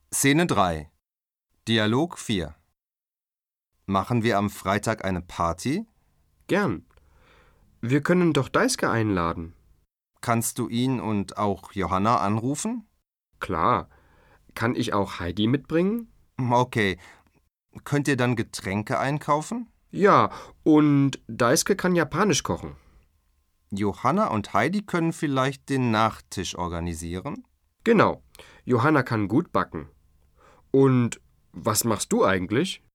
Szene 3. Dialog 4. Machen wir am Freitag eine Party? Gern. Wir können doch Deiske einladen. Kannst du ihn und auch Johanna anrufen? Klar. Kann ich auch Heidi mitbringen? Okay. Könnt ihr dann Getränke einkaufen? Ja, und Deiske kann japanisch kochen. Johanna und Heidi können vielleicht den Nachtisch organisieren? Genau. Johanna kann gut backen. Und was machst du eigentlich?